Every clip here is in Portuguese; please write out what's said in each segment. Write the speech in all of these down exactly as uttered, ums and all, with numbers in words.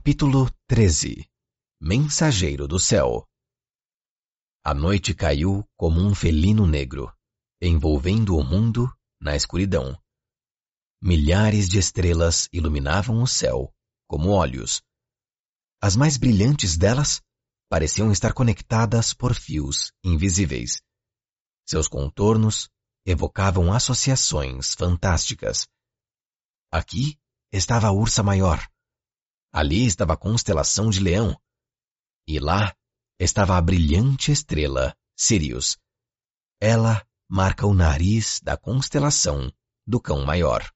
Capítulo treze. Mensageiro do Céu. A noite caiu como um felino negro, envolvendo o mundo na escuridão. Milhares de estrelas iluminavam o céu, como olhos. As mais brilhantes delas pareciam estar conectadas por fios invisíveis. Seus contornos evocavam associações fantásticas. Aqui estava a Ursa Maior. Ali estava a constelação de Leão. E lá estava a brilhante estrela Sirius. Ela marca o nariz da constelação do Cão Maior.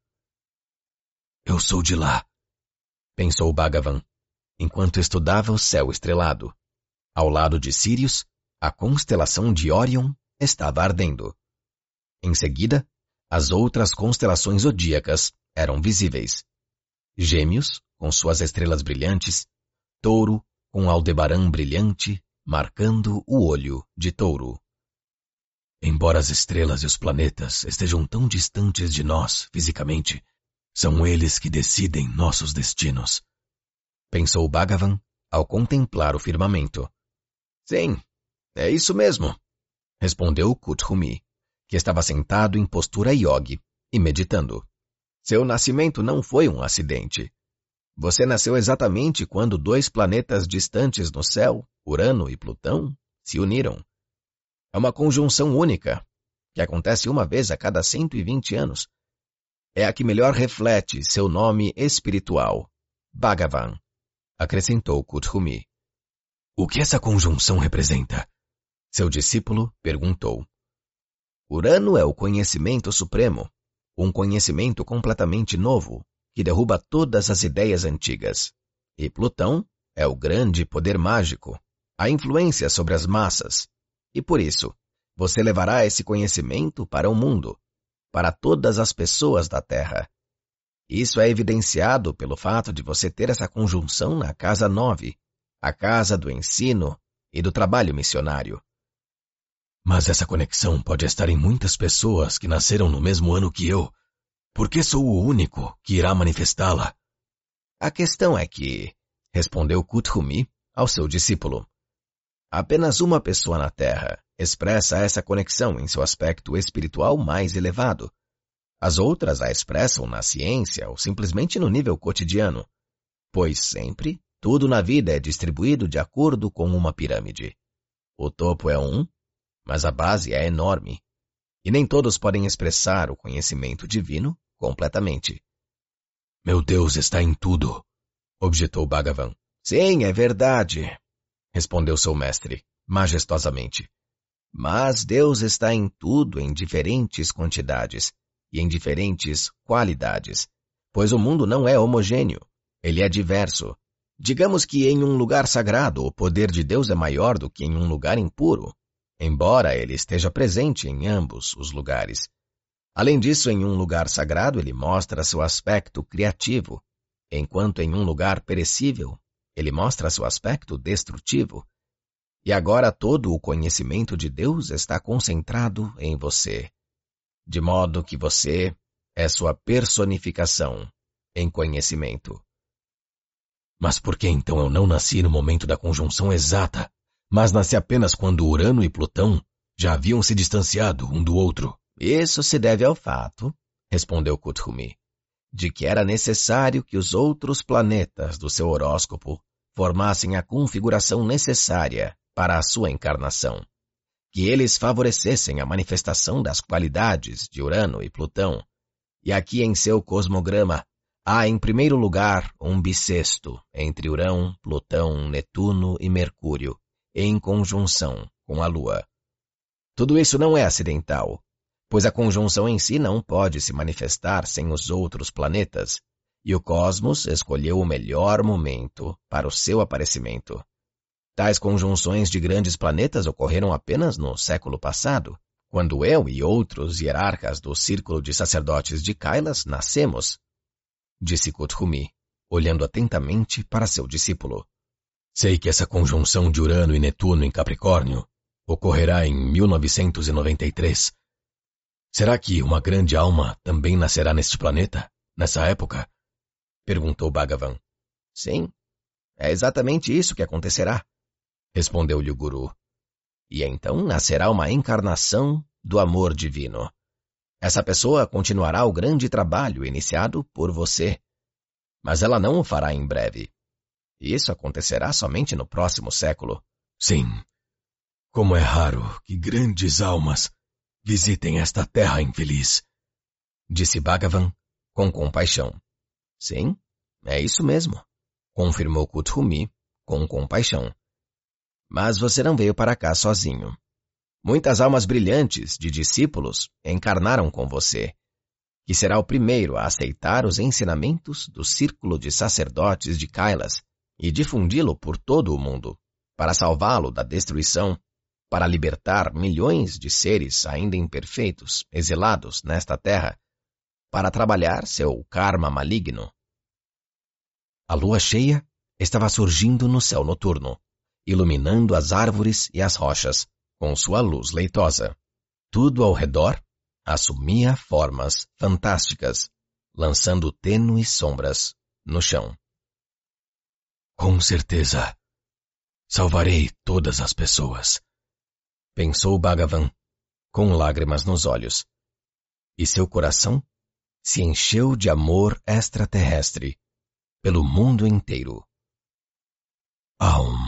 Eu sou de lá, pensou Bhagavan, enquanto estudava o céu estrelado. Ao lado de Sirius, a constelação de Órion estava ardendo. Em seguida, as outras constelações zodíacas eram visíveis. Gêmeos, com suas estrelas brilhantes, Touro, com Aldebaran brilhante, marcando o olho de Touro. Embora as estrelas e os planetas estejam tão distantes de nós fisicamente, são eles que decidem nossos destinos, pensou Bhagavan ao contemplar o firmamento. Sim, é isso mesmo, respondeu Kuthumi, que estava sentado em postura yogi e meditando. Seu nascimento não foi um acidente. Você nasceu exatamente quando dois planetas distantes no céu, Urano e Plutão, se uniram. É uma conjunção única, que acontece uma vez a cada cento e vinte anos. É a que melhor reflete seu nome espiritual, Bhagavan, acrescentou Kuthumi. O que essa conjunção representa? Seu discípulo perguntou. Urano é o conhecimento supremo, um conhecimento completamente novo, que derruba todas as ideias antigas. E Plutão é o grande poder mágico, a influência sobre as massas. E por isso, você levará esse conhecimento para o mundo, para todas as pessoas da Terra. Isso é evidenciado pelo fato de você ter essa conjunção na Casa nove, a casa do ensino e do trabalho missionário. Mas essa conexão pode estar em muitas pessoas que nasceram no mesmo ano que eu. Por que sou o único que irá manifestá-la? A questão é que, respondeu Kuthumi ao seu discípulo, apenas uma pessoa na Terra expressa essa conexão em seu aspecto espiritual mais elevado. As outras a expressam na ciência ou simplesmente no nível cotidiano, pois sempre tudo na vida é distribuído de acordo com uma pirâmide. O topo é um, mas a base é enorme, e nem todos podem expressar o conhecimento divino completamente. Meu Deus está em tudo, objetou Bhagavan. Sim, é verdade, respondeu seu mestre, majestosamente. Mas Deus está em tudo em diferentes quantidades e em diferentes qualidades, pois o mundo não é homogêneo, ele é diverso. Digamos que em um lugar sagrado o poder de Deus é maior do que em um lugar impuro, embora ele esteja presente em ambos os lugares. Além disso, em um lugar sagrado ele mostra seu aspecto criativo, enquanto em um lugar perecível ele mostra seu aspecto destrutivo. E agora todo o conhecimento de Deus está concentrado em você, de modo que você é sua personificação em conhecimento. Mas por que então eu não nasci no momento da conjunção exata, mas nasci apenas quando Urano e Plutão já haviam se distanciado um do outro? Isso se deve ao fato, respondeu Kuthumi, de que era necessário que os outros planetas do seu horóscopo formassem a configuração necessária para a sua encarnação, que eles favorecessem a manifestação das qualidades de Urano e Plutão. E aqui em seu cosmograma há em primeiro lugar um bissexto entre Urão, Plutão, Netuno e Mercúrio, em conjunção com a Lua. Tudo isso não é acidental, pois a conjunção em si não pode se manifestar sem os outros planetas, e o cosmos escolheu o melhor momento para o seu aparecimento. Tais conjunções de grandes planetas ocorreram apenas no século passado, quando eu e outros hierarcas do círculo de sacerdotes de Kailas nascemos, disse Kuthumi, olhando atentamente para seu discípulo. Sei que essa conjunção de Urano e Netuno em Capricórnio ocorrerá em mil novecentos e noventa e três. Será que uma grande alma também nascerá neste planeta, nessa época? Perguntou Bhagavan. Sim, É exatamente isso que acontecerá, respondeu-lhe o guru. E então nascerá uma encarnação do amor divino. Essa pessoa continuará o grande trabalho iniciado por você, mas ela não o fará em breve. Isso acontecerá somente no próximo século. Sim, como é raro que grandes almas visitem esta terra infeliz, disse Bhagavan com compaixão. Sim, é isso mesmo, confirmou Kuthumi com compaixão. Mas você não veio para cá sozinho. Muitas almas brilhantes de discípulos encarnaram com você, que será o primeiro a aceitar os ensinamentos do círculo de sacerdotes de Kailas e difundi-lo por todo o mundo, para salvá-lo da destruição, para libertar milhões de seres ainda imperfeitos, exilados nesta terra, para trabalhar seu karma maligno. A lua cheia estava surgindo no céu noturno, iluminando as árvores e as rochas, com sua luz leitosa. Tudo ao redor assumia formas fantásticas, lançando tênues sombras no chão. Com certeza, salvarei todas as pessoas, pensou Bhagavan, com lágrimas nos olhos. E seu coração se encheu de amor extraterrestre pelo mundo inteiro. Aum.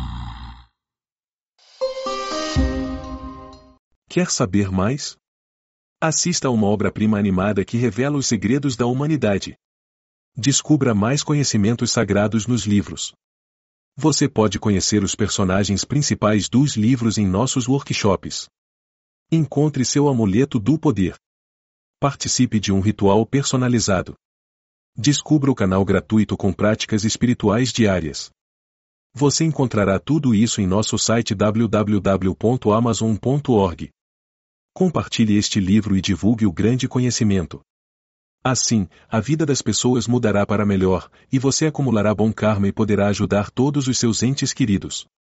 Quer saber mais? Assista a uma obra-prima animada que revela os segredos da humanidade. Descubra mais conhecimentos sagrados nos livros. Você pode conhecer os personagens principais dos livros em nossos workshops. Encontre seu amuleto do poder. Participe de um ritual personalizado. Descubra o canal gratuito com práticas espirituais diárias. Você encontrará tudo isso em nosso site w w w ponto amazon ponto org. Compartilhe este livro e divulgue o grande conhecimento. Assim, a vida das pessoas mudará para melhor, e você acumulará bom karma e poderá ajudar todos os seus entes queridos.